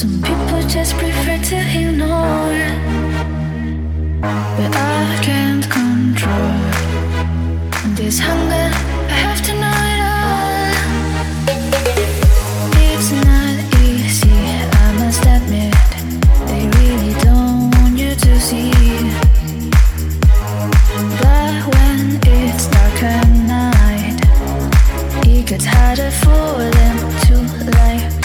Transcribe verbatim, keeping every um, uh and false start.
Some people just prefer to ignore, but I can't control this hunger. I have to know it all. It's not easy, I must admit. They really don't want you to see. But when it's dark at night, it gets harder for them to lie.